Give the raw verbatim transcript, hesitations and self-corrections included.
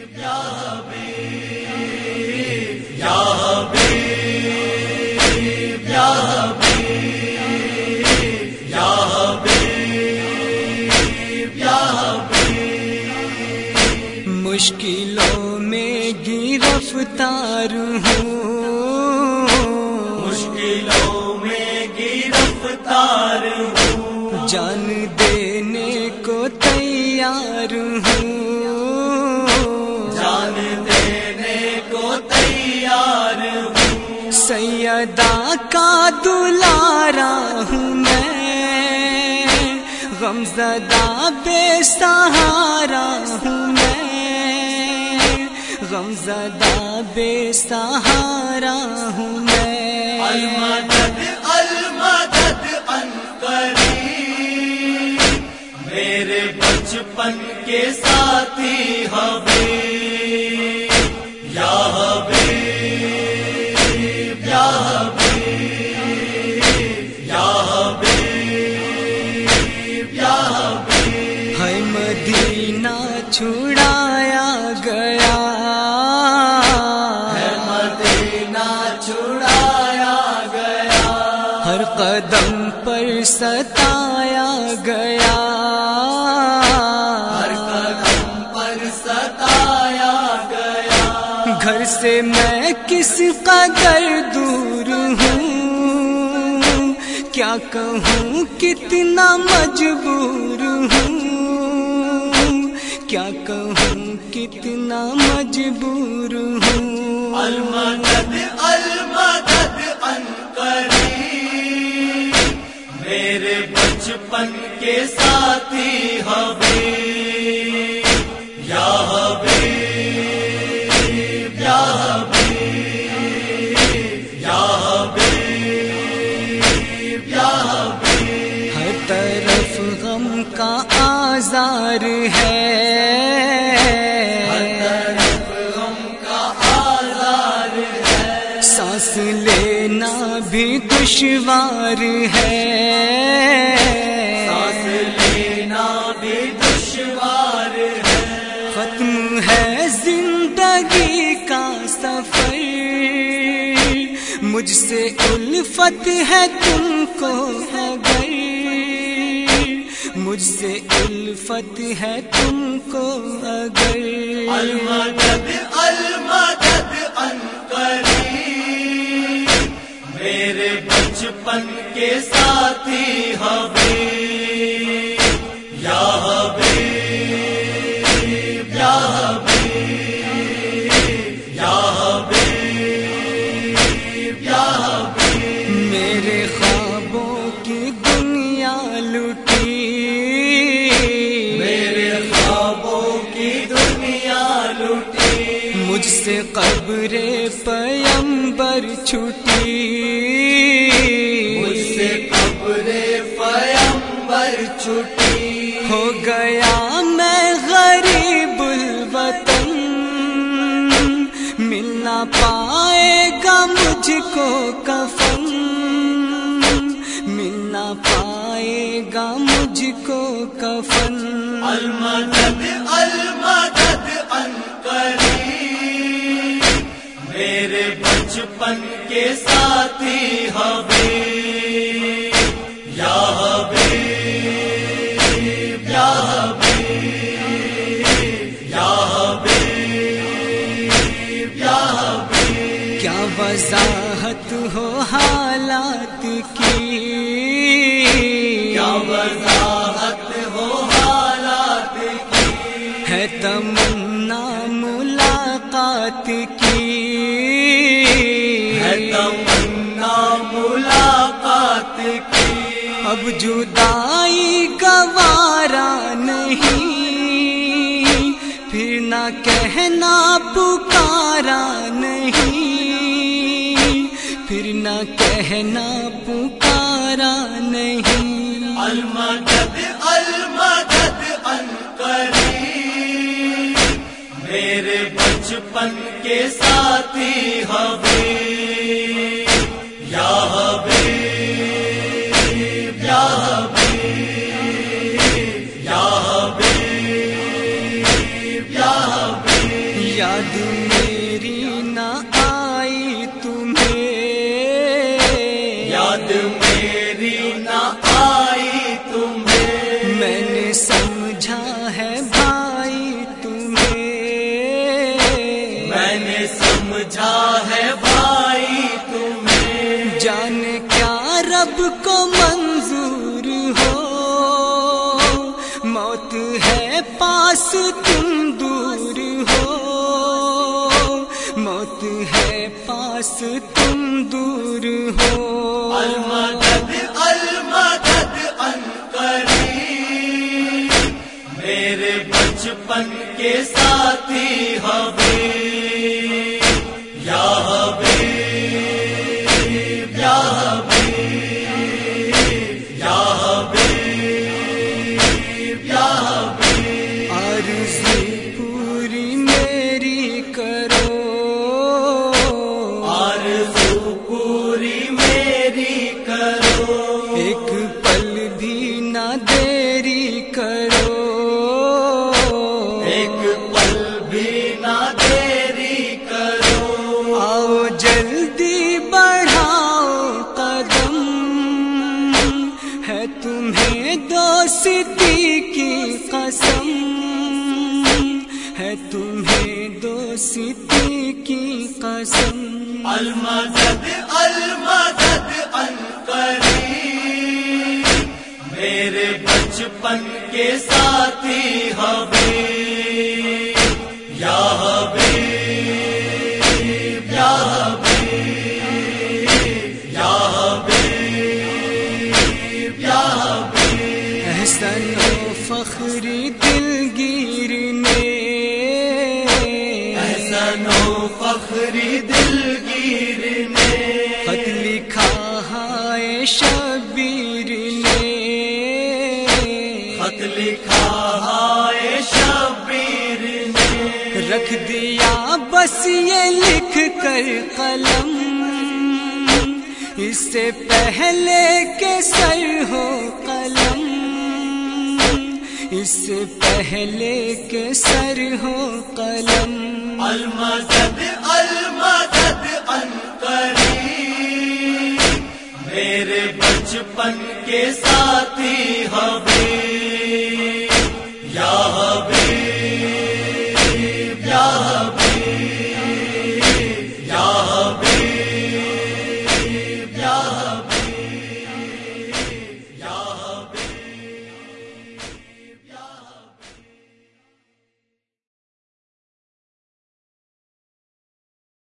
حبیب یا حبیب یا حبیب یا حبیب یا حبیب یا حبیب مشکلوں میں گرفتار ہوں، مشکلوں میں گرفتار ہوں، جان دینے کو تیار ہوں، جان دینے کو تیار ہوں، سیدہ کا دلارا ہوں میں، غمزدہ بے سہارا ہوں میں، غمزدہ بے سہارا ہوں میں۔ المدد المدد ان قریب میرے بچپن کے ساتھی حبیب یا حبیب یا حبیب یا حبیب یا حبیب ہے مدینہ چھڑایا گیا، ہے مدینہ چھڑایا گیا، ہر قدم پر ستایا گیا، ہر قدم پر ستایا گیا، گھر سے میں کس قدر دور ہوں، کیا کہوں کتنا مجبور ہوں، کیا کہوں کتنا مجبور ہوں۔ المدد المدد ان قریب میرے بچپن کے ساتھی حبیب یا حبیب یا حبیب یا حبیب یا حبیب ہر طرف غم کا آزار ہے، ہر طرف غم کا آزار ہے، سانس لینا بھی دشوار ہے، سانس لینا بھی دشوار ہے، ختم ہے زندگی کا سفر، مجھ سے الفت ہے تم کو اگر، مجھ سے الفت ہے تم کو اگر۔ المدد المدد ان قریب میرے بچپن کے ساتھی حبیب یا حبیب یا حبیب یا حبیب یا حبیب میرے خوابوں کی دنیا لٹی، میرے خوابوں کی دنیا لٹی، مجھ سے قبر پیمبر چھٹی، مجھ سے قبر پیمبر چھٹی، ہو گیا میں غریب الوطن، ملنا پائے گا مجھ کو کفن، ملنا پائے گا مجھ کو کفن۔ المدد المدد ان قریب میرے بچپن کے ساتھی حبیب یا حبیب یا حبیب یا حبیب یا حبیب کیا وضاحت ہو حالات کی، کیا وضاحت ہو حالات کی، ہے تمنا ملاقات کی، ہے تمنا ملاقات کی، اب جدائی گوارا نہیں، پھر نہ کہنا پکارا نہیں، پھر نہ کہنا پکارا نہیں۔ المدد المدد ان قریب میرے بچپن کے ساتھی حبیب یا حبیب یا حبیب یا حبیب یا حبیب یاد میری نہ آئی تمہیں، یاد میری نہ آئی تمہیں، میں نے سمجھا ہے بھائی تمہیں، میں نے سمجھا ہے بھائی تمہیں، جانے کیا رب کو منظور ہو، موت ہے پاس تم دور ہو، موت ہے پاس تم دور ہو، المدد المدد ان قریب، میرے بچپن کے ساتھی حبیب، یا حبیب یا حبیب یا حبیب یا حبیب، عرضی پوری میری کرو، آرزو پوری میری کرو، ایک پل بھی نہ دیری کرو، ایک پل بھی نہ دیری کرو، آؤ جلدی بڑھاؤ قدم، ہے تمہیں دوستی کی قسم، ہے تمہیں دوستی کی قسم، المدد المدد ان قریب، میرے بچپن کے ساتھی حبیب، یا حبیب یا حبیب یا حبیب یا حبیب، احسن و فخری دلگیر نے، احسن و فخری دلگیر نے، خط لکھا ہے شبیر نے، خط لکھا ہے شبیر نے، رکھ دیا بس یہ لکھ کر قلم، اس سے پہلے کہ سر ہو قلم، اس سے پہلے کہ سر ہو قلم، المدد المدد ان قریب، میرے بچپن کے ساتھی حبیب،